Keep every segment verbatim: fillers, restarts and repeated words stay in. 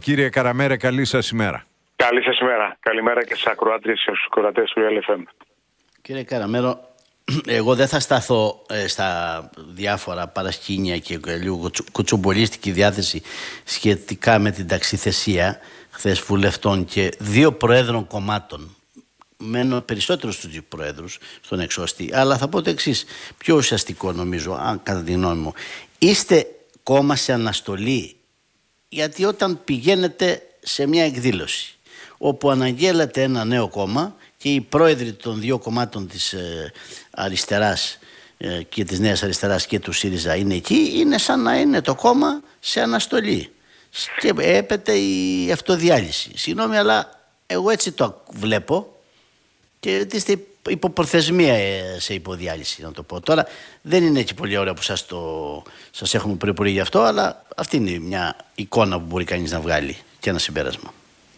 κύριε Καραμέρα, καλή σας ημέρα. Καλή σας ημέρα. Καλημέρα και στις ακροάτριες και στους ακροατές του Real εφ εμ. Κύριε Καραμέρο, εγώ δεν θα σταθώ ε, στα διάφορα παρασκήνια και λίγο κουτσομπολίστικη διάθεση σχετικά με την ταξιθεσία χθες βουλευτών και δύο προέδρων κομμάτων. Μένω περισσότερο στους δύο προέδρους, στον εξώστη, αλλά θα πω το εξής, πιο ουσιαστικό νομίζω, αν κατά τη γνώμη μου. Είστε κόμμα σε αναστολή, γιατί όταν πηγαίνετε σε μια εκδήλωση όπου αναγγέλλεται ένα νέο κόμμα και οι πρόεδροι των δύο κομμάτων της ε, αριστεράς ε, και της Νέας Αριστεράς και του ΣΥΡΙΖΑ είναι εκεί, είναι σαν να είναι το κόμμα σε αναστολή και έπεται η αυτοδιάλυση. Συγγνώμη, αλλά εγώ έτσι το βλέπω και είστε υπό προθεσμία σε υποδιάλυση, να το πω. Τώρα δεν είναι έτσι πολύ ωραία που σας, το, σας έχουμε προϋπορεί γι' αυτό, αλλά αυτή είναι μια εικόνα που μπορεί κανείς να βγάλει και ένα συμπέρασμα.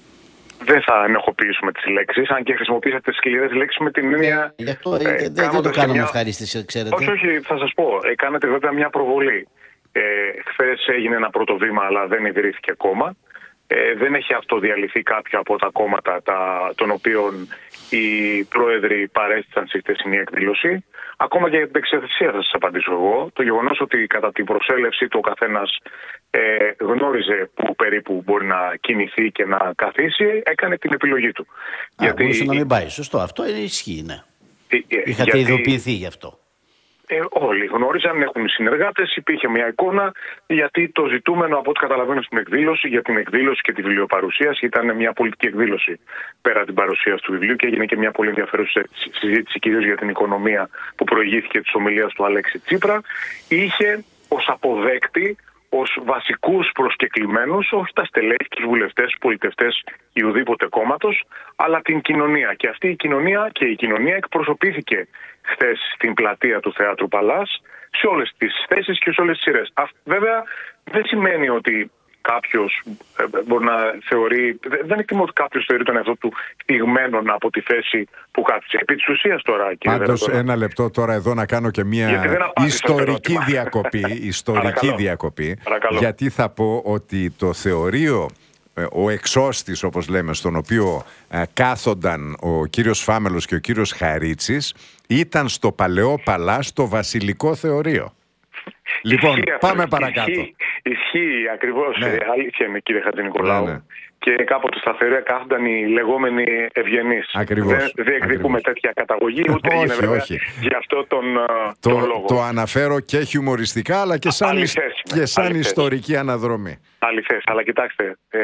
Δεν θα ενοχοποιήσουμε τις λέξεις, αν και χρησιμοποιήσατε τις σκληρές λέξεις με την έννοια. Γι' αυτό ε, δεν, δεν το κάνουμε μια... ευχαρίστηση, ξέρετε. Όχι, όχι, θα σας πω. Ε, κάνετε βέβαια μια προβολή. Ε, χθες έγινε ένα πρώτο βήμα, αλλά δεν ιδρύθηκε ακόμα. Ε, δεν έχει αυτοδιαλυθεί κάποιο από τα κόμματα τα, των οποίων οι πρόεδροι παρέστησαν στη χθεσινή εκδήλωση. Ακόμα και για την εξαιρεσία θα σας απαντήσω εγώ. Το γεγονός ότι κατά την προσέλευση του ο καθένας ε, γνώριζε που περίπου μπορεί να κινηθεί και να καθίσει, έκανε την επιλογή του. Α, γιατί μπορούσε να μην πάει. Σωστό. Αυτό ισχύει, ναι. Ε, ε, Είχατε γιατί... ειδοποιηθεί γι' αυτό. Ε, όλοι γνώριζαν, έχουν συνεργάτες, υπήρχε μια εικόνα, γιατί το ζητούμενο από ό,τι καταλαβαίνω στην εκδήλωση, για την εκδήλωση και τη βιβλιοπαρουσίαση, ήταν μια πολιτική εκδήλωση πέρα την παρουσίαση του βιβλίου και έγινε και μια πολύ ενδιαφέρουσα συζήτηση κυρίως για την οικονομία που προηγήθηκε της ομιλίας του Αλέξη Τσίπρα. Είχε ως αποδέκτη, ως βασικούς προσκεκλημένους, όχι τα στελέχη, τους βουλευτές, τους πολιτευτές ή ουδήποτε κόμματος, αλλά την κοινωνία. Και αυτή η κοινωνία και η κοινωνία εκπροσωπήθηκε χθες στην πλατεία του Θεάτρου Παλάς σε όλες τις θέσεις και σε όλες τις σειρές. Βέβαια δεν σημαίνει ότι κάποιος ε, μπορεί να θεωρεί, δεν εκτιμώ ότι κάποιος θεωρεί τον εαυτό του στιγμένο από τη θέση που κάθισε. Επί της ουσίας τώρα, κύριε Πάντως τώρα. ένα λεπτό τώρα εδώ να κάνω και μια ιστορική διακοπή, ιστορική διακοπή, γιατί θα πω ότι το θεωρείο, ο εξώστης όπως λέμε, στον οποίο ε, κάθονταν ο κύριος Φάμελος και ο κύριος Χαρίτσης, ήταν στο Παλαιό Παλά, στο Βασιλικό Θεωρείο. Λοιπόν, ισχύει πάμε αυτό. Παρακάτω. Ισχύει, ισχύει ακριβώς, ναι. Αλήθεια είναι, κύριε Χατζηνικολάου. Ναι, ναι. Και κάποτε στα θεωρία κάθονταν οι λεγόμενοι ευγενείς. Ακριβώς. Δεν διεκδικούμε ακριβώς. τέτοια καταγωγή, ούτε έγινε βέβαια όχι. Γι' αυτό τον, το, τον λόγο. Το αναφέρω και χιουμοριστικά, αλλά και σαν, αληθές, και σαν αληθές. Ιστορική αναδρομή. Αληθές, αλλά κοιτάξτε, ε,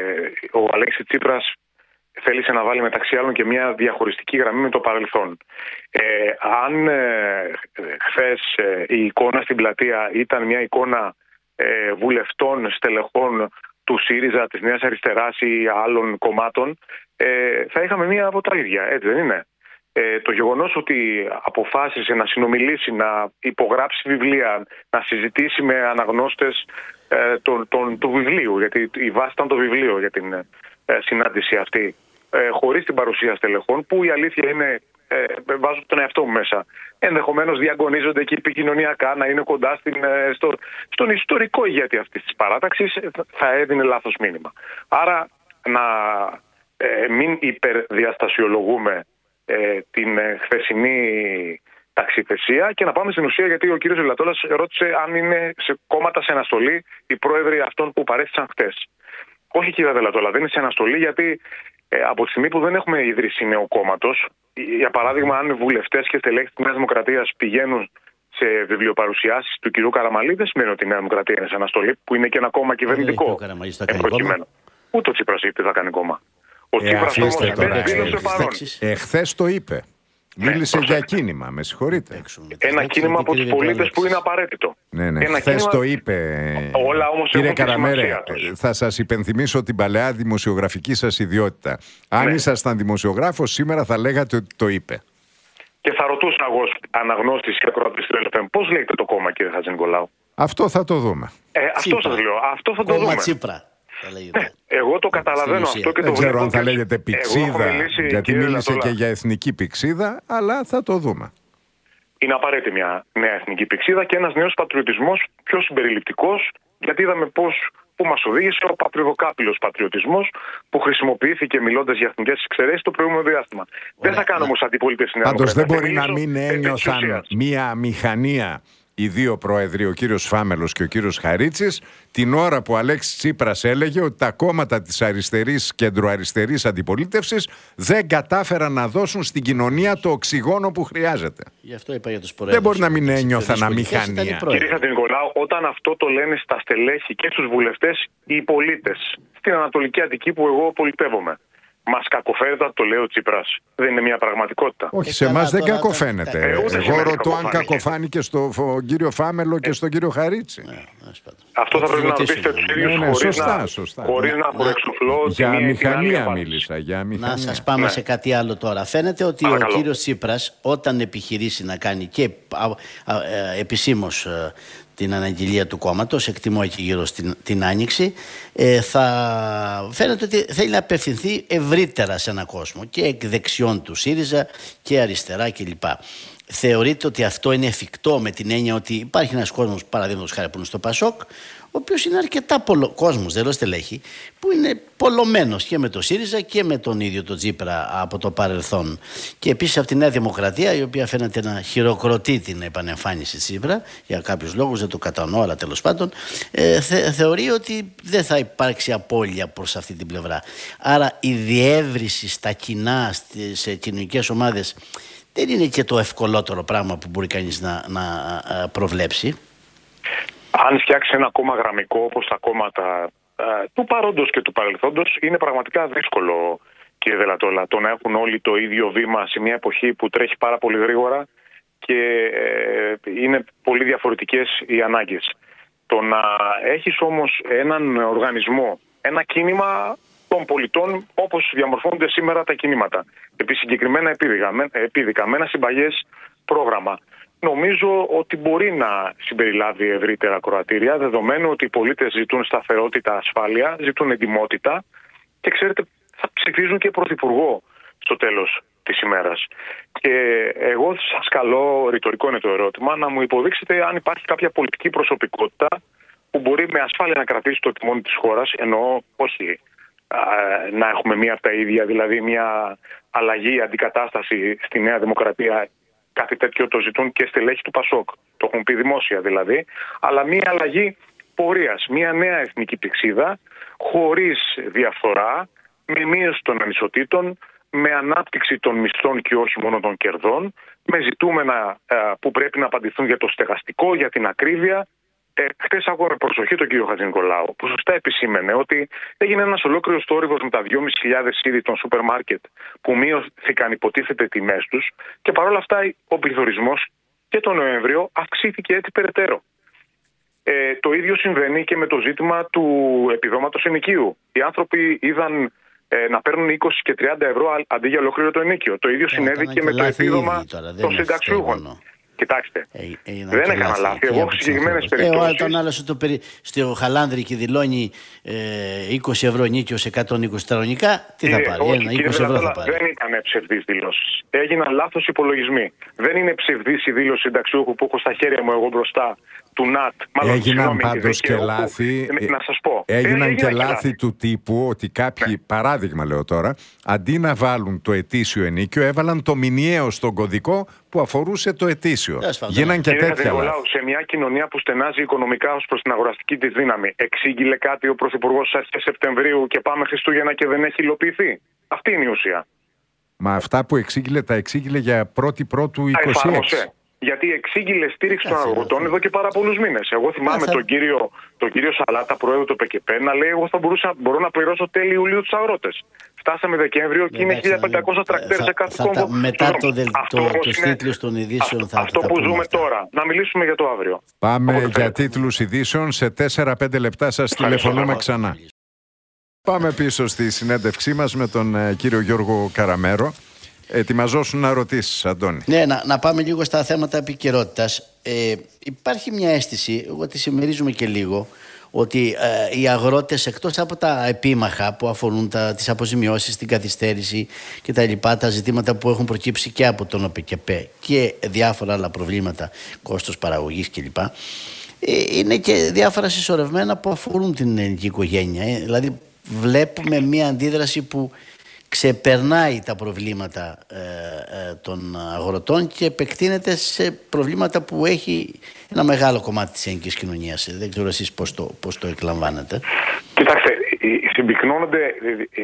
ο Αλέξης Τσίπρας θέλησε να βάλει μεταξύ άλλων και μια διαχωριστική γραμμή με το παρελθόν. Ε, αν ε, χθες ε, η εικόνα στην πλατεία ήταν μια εικόνα ε, βουλευτών, στελεχών του ΣΥΡΙΖΑ, της Νέας Αριστεράς ή άλλων κομμάτων, ε, θα είχαμε μία από τα ίδια, έτσι δεν είναι? Ε, το γεγονός ότι αποφάσισε να συνομιλήσει, να υπογράψει βιβλία, να συζητήσει με αναγνώστες ε, τον, τον, του βιβλίου, γιατί η βάση ήταν το βιβλίο για την ε, συνάντηση αυτή, ε, χωρίς την παρουσία στελεχών, που η αλήθεια είναι, ε, βάζω τον εαυτό μου μέσα, ενδεχομένως διαγωνίζονται και επικοινωνιακά να είναι κοντά στην, ε, στο, στον ιστορικό ηγέτη αυτής της παράταξης, θα έδινε λάθος μήνυμα. Άρα να ε, μην υπερδιαστασιολογούμε ε, την ε, χθεσινή ταξιθεσία και να πάμε στην ουσία, γιατί ο κύριος Ελαττόλας ρώτησε αν είναι σε κόμματα σε αναστολή οι πρόεδροι αυτών που παρέστησαν χθες. Όχι, κύριε Ελαττόλα, δεν είναι σε αναστολή, γιατί ε, από τη στιγμή που δεν έχουμε ίδρυση νέου κόμματος, για παράδειγμα, αν βουλευτές και στελέχοι της Νέας Δημοκρατίας πηγαίνουν σε βιβλιοπαρουσιάσεις του κυρίου Καραμανλή, δεν σημαίνει ότι η Νέα Δημοκρατία είναι σε αναστολή, που είναι και ένα κόμμα κυβερνητικό. Ούτε ο Τσίπρας είπε θα κάνει κόμμα. Ο ε, Τσίπρας όμως δήλωσε παρόν. Εχθές το είπε. Μίλησε ναι, για κίνημα, με συγχωρείτε. Ένα κίνημα από τους πολίτες που είναι απαραίτητο. Ναι, ναι. Χθες κίνημα... το είπε. Όλα όμως κύριε Καραμέρε, θα σας υπενθυμίσω την παλαιά δημοσιογραφική σας ιδιότητα. Αν ναι. ήσασταν δημοσιογράφος, σήμερα θα λέγατε ότι το είπε. Και θα ρωτούσα εγώ αναγνώστης και ακροατής του Real εφ εμ, πώς λέγεται το κόμμα, κύριε Χατζηνικολάου? Αυτό θα το δούμε. Ε, αυτό σας λέω. Αυτό θα το δούμε. Τσίπρα. Ναι, εγώ το καταλαβαίνω αυτό και το δεν ξέρω αν θα και... λέγεται πηξίδα, μιλήσει, γιατί μίλησε και για εθνική πηξίδα, αλλά θα το δούμε. Είναι απαραίτητη μια νέα εθνική πηξίδα και ένας νέος πατριωτισμός πιο συμπεριληπτικός, γιατί είδαμε πώς που μας οδήγησε ο πατριδοκάπηλος πατριωτισμός που χρησιμοποιήθηκε μιλώντας για εθνικές εξαιρέσεις το προηγούμενο διάστημα. Ωραία. Δεν θα κάνω όμως αντιπολίτευση στην Ελλάδα. Πάντως δεν μπορεί να μην ένιωθαν μία μηχανία οι δύο πρόεδροι, ο κύριος Φάμελος και ο κύριος Χαρίτσης, την ώρα που ο Αλέξης Τσίπρας έλεγε ότι τα κόμματα της αριστερής, κεντροαριστερής αντιπολίτευσης δεν κατάφεραν να δώσουν στην κοινωνία το οξυγόνο που χρειάζεται. Γι' αυτό είπα για τους πρόεδρους. Δεν μπορεί να μην ένιωθαν αμηχανία. Κύριε Χατζηνικολάου, όταν αυτό το λένε στα στελέχη και στους βουλευτές οι πολίτες στην Ανατολική Αττική που εγώ πολιτεύομαι, μας κακοφαίνεται, το λέει ο Τσίπρας. Δεν είναι μια πραγματικότητα. Όχι, ε, σε εμάς δεν κακοφαίνεται. Ε, εγώ ρωτώ αν κακοφάνηκε στον κύριο Φάμελο και στον κύριο Χαρίτση. Ε, Αυτό θα πρέπει να ρωτήσετε τους ίδιους, ναι, ναι, χωρίς σωστά, να, σωστά. χωρίς να προεξοφλώ. Για μηχανία μίλησα. Για μηχανία. Να σας πάμε ναι. σε κάτι άλλο τώρα. Φαίνεται ότι Παρακαλώ. ο κύριος Τσίπρας, όταν επιχειρήσει να κάνει και επισήμως την αναγγελία του κόμματος, εκτιμώ εκεί γύρω στην την Άνοιξη, ε, θα φαίνεται ότι θέλει να απευθυνθεί ευρύτερα σε έναν κόσμο και εκ δεξιών του ΣΥΡΙΖΑ και αριστερά κλπ. Θεωρείτε ότι αυτό είναι εφικτό, με την έννοια ότι υπάρχει ένας κόσμος, παραδείγματος χάρη, που είναι στο ΠΑΣΟΚ, ο οποίος είναι αρκετά πολλο... κόσμος, δεν λέω στελέχη, που είναι πολλωμένος και με το ΣΥΡΙΖΑ και με τον ίδιο τον Τσίπρα από το παρελθόν. Και επίσης από τη Νέα Δημοκρατία, η οποία φαίνεται να χειροκροτεί την επανεμφάνιση της Τσίπρα, για κάποιους λόγους, δεν το κατανοώ, αλλά τέλος πάντων, ε, θε, θεωρεί ότι δεν θα υπάρξει απώλεια προς αυτή την πλευρά. Άρα η διεύρυνση στα κοινά, στις κοινωνικές ομάδες, δεν είναι και το ευκολότερο πράγμα που μπορεί κανείς να, να προβλέψει. Αν φτιάξει ένα κόμμα γραμμικό όπως τα κόμματα ε, του παρόντος και του παρελθόντος, είναι πραγματικά δύσκολο, κύριε Δελατόλα, το να έχουν όλοι το ίδιο βήμα σε μια εποχή που τρέχει πάρα πολύ γρήγορα και ε, είναι πολύ διαφορετικές οι ανάγκες. Το να έχεις όμως έναν οργανισμό, ένα κίνημα των πολιτών όπως διαμορφώνονται σήμερα τα κινήματα, επί συγκεκριμένα επίδικα, με ένα συμπαγές πρόγραμμα, νομίζω ότι μπορεί να συμπεριλάβει ευρύτερα κροατήρια, δεδομένου ότι οι πολίτες ζητούν σταθερότητα, ασφάλεια, ζητούν εντιμότητα και ξέρετε, θα ψηφίζουν και πρωθυπουργό στο τέλος της ημέρας. Και εγώ σας καλώ, ρητορικό είναι το ερώτημα, να μου υποδείξετε αν υπάρχει κάποια πολιτική προσωπικότητα που μπορεί με ασφάλεια να κρατήσει το τιμόνι της χώρας, εννοώ όχι α, να έχουμε μία από τα ίδια, δηλαδή μία αλλαγή, αντικατάσταση στη Νέα Δημοκρατία. Κάτι τέτοιο το ζητούν και στελέχη του ΠΑΣΟΚ. Το έχουν πει δημόσια δηλαδή. Αλλά μια αλλαγή πορείας, μια νέα εθνική πηξίδα, χωρίς διαφθορά, με μείωση των ανισοτήτων, με ανάπτυξη των μισθών και όχι μόνο των κερδών, με ζητούμενα ε, που πρέπει να απαντηθούν για το στεγαστικό, για την ακρίβεια. Ε, Χθες άκουγα προσοχή τον κύριο Χατζηνικολάου, που σωστά επισήμενε ότι έγινε ένας ολόκληρος θόρυβος με τα δυόμισι χιλιάδες είδη των σούπερ μάρκετ που μείωθηκαν υποτίθεται τιμές τους και παρόλα αυτά ο πληθωρισμός και τον Νοέμβριο αυξήθηκε έτσι περαιτέρω. Ε, το ίδιο συμβαίνει και με το ζήτημα του επιδόματος ενοικίου. Οι άνθρωποι είδαν ε, να παίρνουν είκοσι και τριάντα ευρώ αντί για ολόκληρο το ενοίκιο. Το ίδιο συνέβη και με το επίδομα των συνταξιούχων. Κοιτάξτε, ε, ε, δεν έκανα λάθη. Εγώ έχω συγκεκριμένες περιπτώσεις. Ε, όταν άλλος το περι... στο Χαλάνδρη και δηλώνει ε, είκοσι ευρώ νίκιο σε εκατόν είκοσι τετραγωνικά, τι θα πάρει? Όχι, Ένα, είκοσι ευρώ θα πάρει. Δεν ήταν ψευδείς δηλώσεις. Έγιναν λάθος υπολογισμοί. Δεν είναι ψευδής η δήλωση συνταξιούχου που έχω στα χέρια μου εγώ μπροστά του ΝΑΤ. Μάλλον, έγιναν πάντως και λάθη. Που, να σας πω. Έγιναν ε, και λάθη, λάθη του τύπου ότι κάποιοι, ναι. παράδειγμα λέω τώρα, αντί να βάλουν το ετήσιο ενίκιο, έβαλαν το μηνιαίο στον κωδικό που αφορούσε το ετήσιο. Γίναν και Κύριε τέτοια λάθη. Σε μια κοινωνία που στενάζει οικονομικά ως προς την αγοραστική της δύναμη, εξήγηλε κάτι ο Πρωθυπουργός στις αρχές Σεπτεμβρίου και πάμε Χριστούγεννα και δεν έχει υλοποιηθεί? Αυτή είναι η ουσία. Μα αυτά που εξήγηλε τα εξήγηλε για πρώτη πρώτου είκοσι έξι. Γιατί εξήγηλε στήριξη των αγροτών εδώ και πάρα πολλούς μήνες. Εγώ θυμάμαι τον κύριο, τον κύριο Σαλάτα, πρόεδρο του ΠΚΠ, να λέει: εγώ θα μπορούσα, μπορώ να πληρώσω τέλη Ιουλίου τους αγρότες. Φτάσαμε Δεκέμβριο και είναι χίλια πεντακόσια τρακτέρ σε κάθε κόμβο. Μετά το, το, το, το τίτλους των ειδήσεων θα αυτό που ζούμε αυτά. Τώρα. Να μιλήσουμε για το αύριο. Πάμε Οπότε για τίτλους ειδήσεων. Σε τέσσερα πέντε λεπτά σας τηλεφωνούμε ξανά. Πάμε πίσω στη συνέντευξή μας με τον ε, κύριο Γιώργο Καραμέρο. Ετοιμαζόσουν να ρωτήσεις, Αντώνη. Ναι, να, να πάμε λίγο στα θέματα επικαιρότητας. Ε, υπάρχει μια αίσθηση, εγώ τη συμμερίζουμε και λίγο, ότι ε, οι αγρότες, εκτός από τα επίμαχα που αφορούν τα, τις αποζημιώσεις, την καθυστέρηση και τα λοιπά, τα ζητήματα που έχουν προκύψει και από τον ΟΠΚΠ και διάφορα άλλα προβλήματα, κόστος παραγωγής κλπ, είναι και διάφορα συσσωρευμένα που αφορούν την ελληνική οικογένεια. Δηλαδή βλέπουμε μια αντίδραση που ξεπερνάει τα προβλήματα ε, ε, των αγροτών και επεκτείνεται σε προβλήματα που έχει ένα μεγάλο κομμάτι της ελληνικής κοινωνίας. Δεν ξέρω εσείς πώς το, πώς το εκλαμβάνετε. Κοιτάξτε, συμπυκνώνονται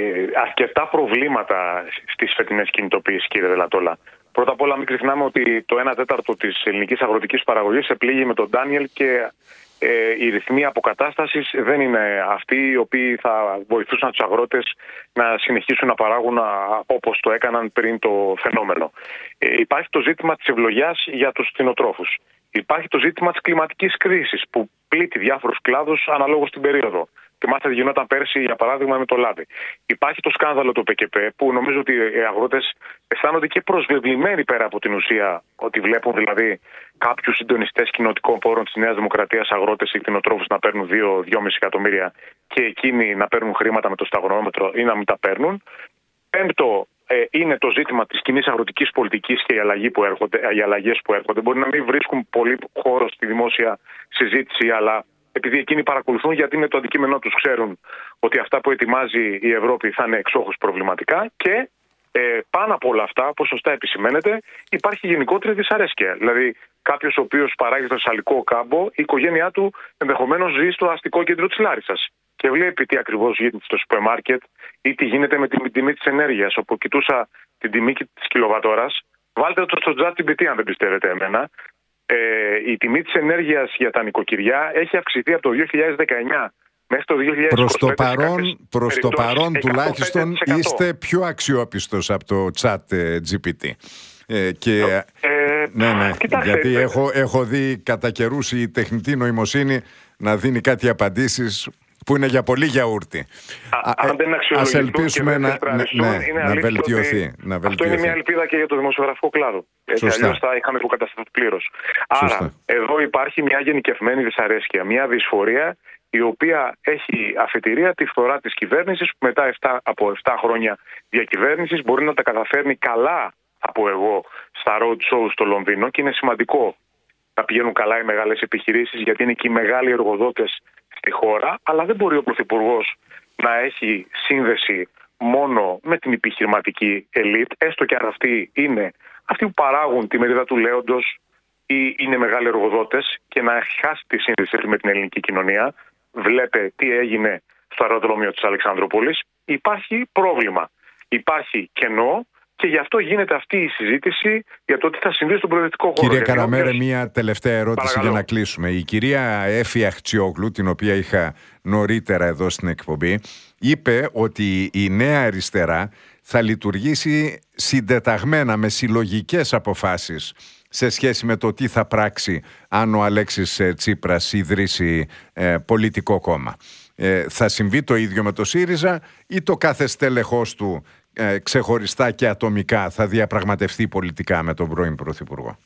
αρκετά προβλήματα στις φετινές κινητοποιήσεις, κύριε Δελατόλα. Πρώτα απ' όλα, μην ξεχνάμε ότι το ένα τέταρτο της ελληνικής αγροτικής παραγωγής επλήγει με τον Ντάνιελ και ε, οι ρυθμοί αποκατάστασης δεν είναι αυτοί οι οποίοι θα βοηθούσαν τους αγρότες να συνεχίσουν να παράγουν όπως το έκαναν πριν το φαινόμενο. Ε, υπάρχει το ζήτημα της ευλογιάς για τους κτηνοτρόφους. Υπάρχει το ζήτημα της κλιματικής κρίσης που πλήττει διάφορους κλάδους αναλόγως την περίοδο. Θυμάστε τι γινόταν πέρσι, για παράδειγμα, με το λάδι. Υπάρχει το σκάνδαλο του ΠΚΠ, που νομίζω ότι οι αγρότες αισθάνονται και προσβεβλημένοι πέρα από την ουσία, ότι βλέπουν δηλαδή κάποιους συντονιστές κοινοτικών πόρων της Νέας Δημοκρατίας, αγρότες ή κτηνοτρόφους, να παίρνουν δύο με δυόμισι εκατομμύρια και εκείνοι να παίρνουν χρήματα με το σταγονόμετρο ή να μην τα παίρνουν. Πέμπτο, ε, είναι το ζήτημα της κοινής αγροτικής πολιτικής και οι, αλλαγή που έρχονται, οι αλλαγές που έρχονται. Μπορεί να μην βρίσκουν πολύ χώρο στη δημόσια συζήτηση, αλλά επειδή εκείνοι παρακολουθούν, γιατί είναι το αντικείμενό τους, ξέρουν ότι αυτά που ετοιμάζει η Ευρώπη θα είναι εξόχως προβληματικά και ε, πάνω από όλα αυτά, όπως σωστά επισημαίνεται, υπάρχει γενικότερη δυσαρέσκεια. Δηλαδή, κάποιος ο οποίος παράγει στο Θεσσαλικό κάμπο, η οικογένειά του ενδεχομένως ζει στο αστικό κέντρο της Λάρισσας και βλέπει τι ακριβώς γίνεται στο σούπερ μάρκετ ή τι γίνεται με την τιμή της ενέργειας. Όπου κοιτούσα την τιμή της κιλοβατόρας, βάλτε το στο τζι πι τι αν δεν πιστεύετε εμένα. Ε, η τιμή της ενέργειας για τα νοικοκυριά έχει αυξηθεί από το δύο χιλιάδες δεκαεννιά μέχρι το δύο χιλιάδες είκοσι πέντε. Προς το παρόν, προς το παρόν τουλάχιστον είστε πιο αξιόπιστος από το chat τζι πι τι. Ε, και, ε, ναι, ναι, κοιτάξτε, γιατί ε, έχω, έχω δει κατά καιρούς η τεχνητή νοημοσύνη να δίνει κάτι απαντήσεις που είναι για πολύ γιαούρτι. Α, αν δεν ας ελπίσουμε να, ναι, είναι να, βελτιωθεί, να βελτιωθεί. Αυτό είναι μια ελπίδα και για το δημοσιογραφικό κλάδο. Έτσι, αλλιώς θα είχαμε υποκατασταθεί πλήρως. Άρα, εδώ υπάρχει μια γενικευμένη δυσαρέσκεια, μια δυσφορία η οποία έχει αφετηρία τη φθορά της κυβέρνησης, που μετά επτά, από επτά χρόνια διακυβέρνησης μπορεί να τα καταφέρνει καλά, από εγώ, στα road shows στο Λονδίνο, και είναι σημαντικό να πηγαίνουν καλά οι μεγάλες επιχειρήσεις, γιατί είναι και οι μεγάλοι εργοδότες στη χώρα, αλλά δεν μπορεί ο Πρωθυπουργός να έχει σύνδεση μόνο με την επιχειρηματική ελίτ, έστω και αν αυτοί είναι αυτοί που παράγουν τη μερίδα του λέοντος ή είναι μεγάλοι εργοδότες, και να έχει χάσει τη σύνδεση με την ελληνική κοινωνία. Βλέπε τι έγινε στο αεροδρόμιο της Αλεξανδρούπολης. Υπάρχει πρόβλημα, υπάρχει κενό. Και γι' αυτό γίνεται αυτή η συζήτηση για το τι θα συμβεί στον προοδευτικό χώρο. Κύριε Καραμέρε, μία τελευταία ερώτηση. Παρακαλώ. Για να κλείσουμε. Η κυρία Έφη Αχτσιόγλου, την οποία είχα νωρίτερα εδώ στην εκπομπή, είπε ότι η Νέα Αριστερά θα λειτουργήσει συντεταγμένα με συλλογικές αποφάσεις σε σχέση με το τι θα πράξει αν ο Αλέξης Τσίπρας ιδρύσει ε, πολιτικό κόμμα. Ε, θα συμβεί το ίδιο με το ΣΥΡΙΖΑ ή το κάθε στέλεχος του Ε, ξεχωριστά και ατομικά θα διαπραγματευτεί πολιτικά με τον πρώην Πρωθυπουργό?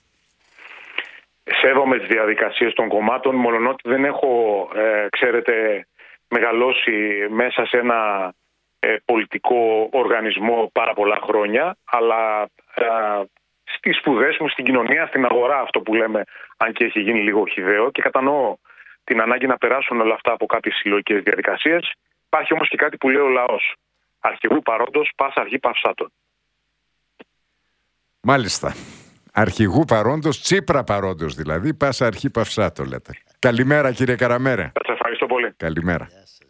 Σέβομαι τις διαδικασίες των κομμάτων, μολονότι δεν έχω, ε, ξέρετε, μεγαλώσει μέσα σε ένα ε, πολιτικό οργανισμό πάρα πολλά χρόνια, αλλά ε, στις σπουδές μου, στην κοινωνία, στην αγορά, αυτό που λέμε, αν και έχει γίνει λίγο χυδαίο, και κατανοώ την ανάγκη να περάσουν όλα αυτά από κάποιες συλλογικές διαδικασίες. Υπάρχει όμως και κάτι που λέει ο λαός. Αρχηγού παρόντος, πάσα αρχή παυσάτων. Μάλιστα. Αρχηγού παρόντος, Τσίπρα παρόντος δηλαδή, πάσα αρχή παυσάτων λέτε. Καλημέρα κύριε Καραμέρε. Σας ευχαριστώ πολύ. Καλημέρα.